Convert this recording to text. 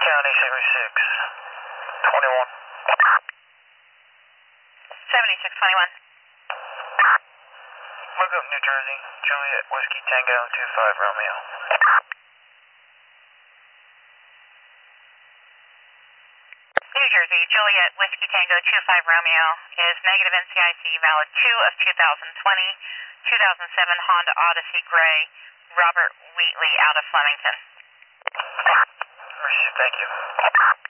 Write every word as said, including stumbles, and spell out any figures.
County seventy-six twenty-one. seventy-six twenty-one. Lookup, New Jersey, Juliet Whiskey Tango two five Romeo. New Jersey, Juliet Whiskey Tango two five Romeo is negative N C I C, valid two of two thousand twenty, two thousand seven Honda Odyssey Gray, Robert Wheatley out of Flemington. Thank you.